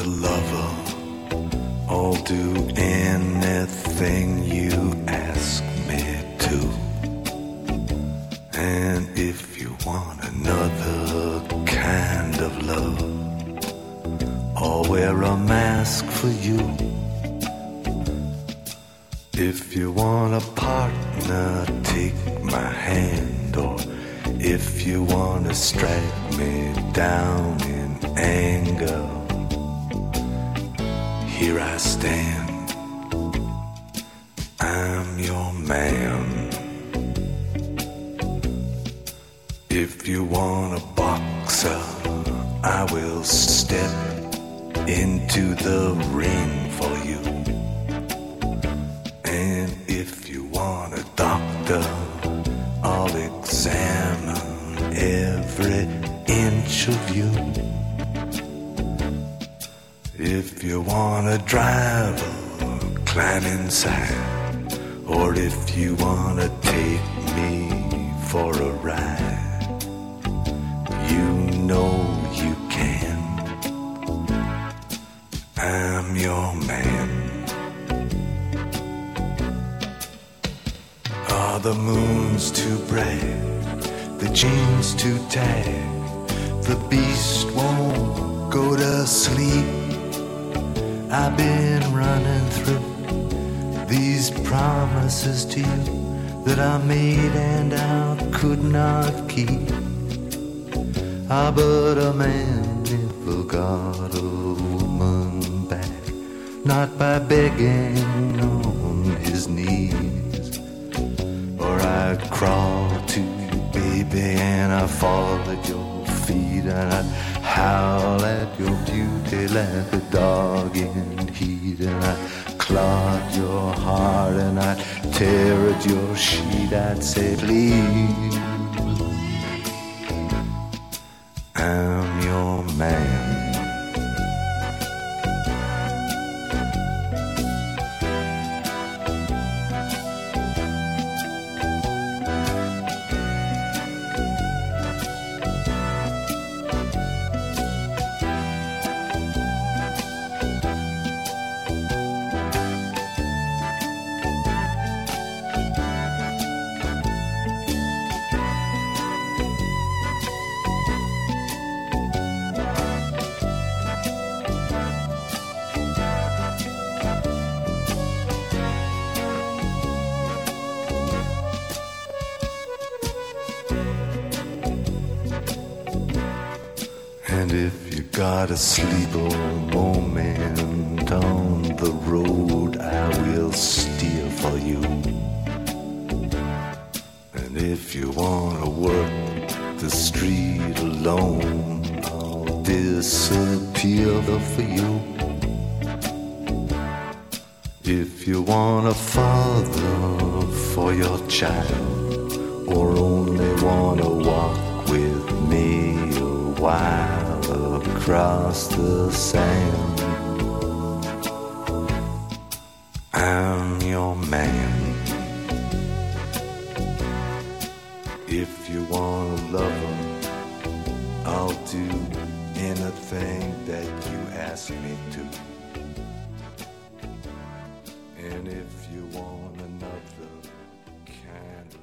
a lover, I'll do anything you ask me to. And if you want another kind of love, I'll wear a mask for you. If you want a partner, take my hand. Or if you want to strike me down in anger, here I stand, I'm your man. If you want a boxer, I will step into the ring for you. And if you want a doctor, I'll examine every inch of you. If you want a driver, climb inside. Or if you want to take me for a ride, you know you can. I'm your man. Are the moons too bright? The jeans too tight? The beast won't go to sleep. I've been running through these promises to you that I made and I could not keep. Ah, but a man never got a woman back, not by begging on his knees. Or I'd crawl to you, baby, and I'd fall at your feet, and I'd howl at your beauty like a dog in heat, and I'd clog your heart, and I'd tear at your sheet. I'd say, please, I'm your man. And if you got a sleeper moment on the road, I will steer for you. And if you wanna work the street alone, I'll disappear for you. If you want a father for your child, or only wanna walk with me a while across the sand, I'm your man. If you want a lover, I'll do anything that you ask me to. And if you want another kind of